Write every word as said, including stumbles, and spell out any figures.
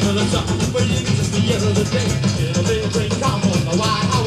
the sun for you just the other day. In a little train, come on the White House.